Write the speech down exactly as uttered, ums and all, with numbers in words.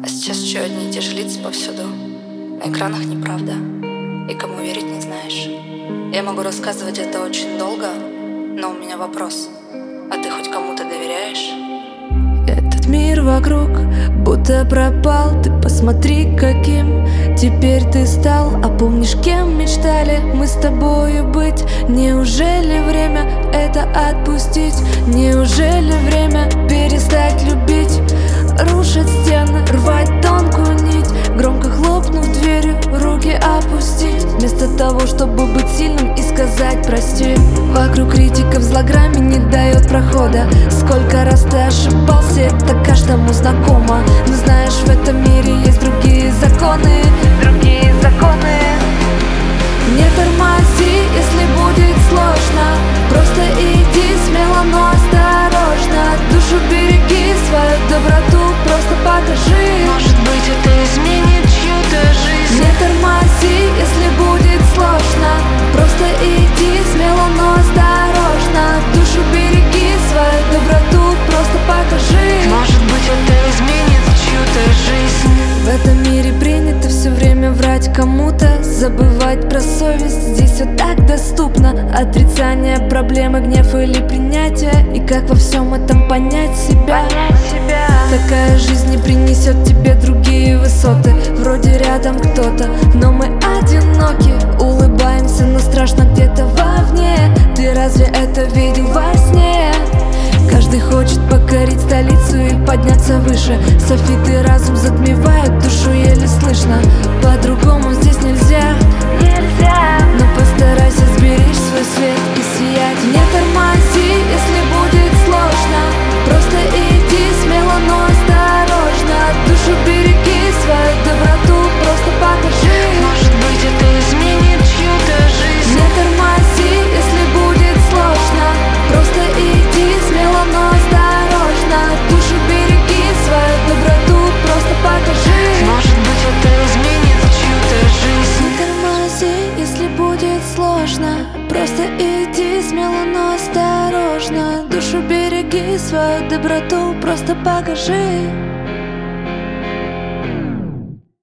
А сейчас еще одни и те же лица повсюду. На экранах неправда. И кому верить не знаешь. Я могу рассказывать это очень долго, но у меня вопрос. А ты хоть кому-то доверяешь? Этот мир вокруг будто пропал. Ты посмотри, каким теперь ты стал. А помнишь, кем мечтали мы с тобою быть? Неужели время это отпустить? Неужели время перестать любить? Рушить стены, рвать тонкую нить, громко хлопнув дверью, руки опустить, вместо того, чтобы быть сильным и сказать прости. Вокруг критиков злограми не дает прохода. Сколько раз ты ошибался, это каждому знакомо. Но знаешь, в этом мире есть другие законы, другие законы. Не тормози, если будет сложно. Просто иди смело, но осторожно. Душу береги, свою доброту просто покажи. Может быть, это изменит чью-то жизнь. Не тормози, если будет сложно. Просто иди смело, но осторожно. Душу береги, свою доброту просто покажи. Может быть, это изменит чью-то жизнь. В этом мире принято все время врать кому-то, забывать про совесть. Здесь все так доступно. Отрицание проблемы, гнев или принятие. И как во всем этом понять себя? Понять себя. Такая жизнь не принесет тебе другие высоты. Вроде рядом кто-то, но мы одиноки. Улыбаемся, но страшно где-то вовне. Ты разве это видел во сне? Каждый хочет покорить столицу и подняться выше. Софиты разум затмевают, душу еле слышно. По-другому здесь нельзя, Нельзя. но постарайся сберечь свой свет и сиять. Не тормози, если будет сложно. Просто иди смело, но осторожно. Душу береги, свою доброту просто покажи. Может быть, это изменит чью-то жизнь. Не тормози, если будет сложно. Просто иди смело, но осторожно. Душу береги, свою доброту просто покажи. Может быть, это изменит чью-то жизнь. Не тормози, если будет сложно. Просто иди смело, но осторожно. Душу береги, свою доброту просто покажи.